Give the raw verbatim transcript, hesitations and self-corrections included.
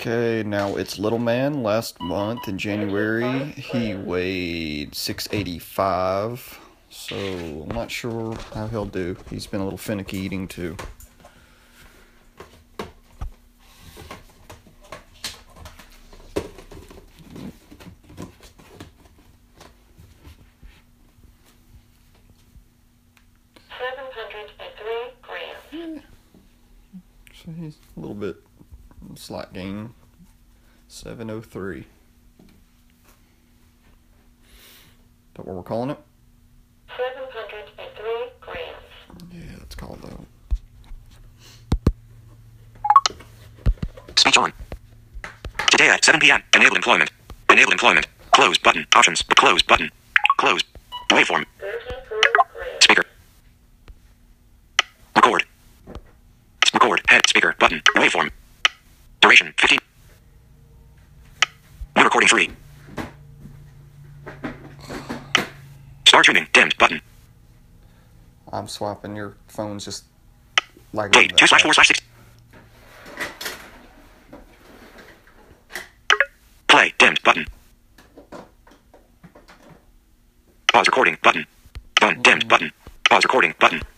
Okay, now it's Little Man. Last month in January, he weighed six eighty-five. So I'm not sure how he'll do. He's been a little finicky eating too. seven hundred three grams. So he's a little bit slight gain. seven oh three. Is that what we're calling it? seven hundred three grams. Yeah, that's called that. Speech on. Today at seven p.m. Enable employment. Enable employment. Close button. Options. Close button. Close. Waveform. thirty-four grams. Speaker. Record. Record. Head. Speaker. Button. Waveform. Duration. fifteen. New recording free. Start tuning. Dimmed. Button. I'm swapping your phone's just like Date. two slash four slash six. Play. Dimmed. Button. Pause recording. Button. Done. Dimmed. Button. Pause recording. Button.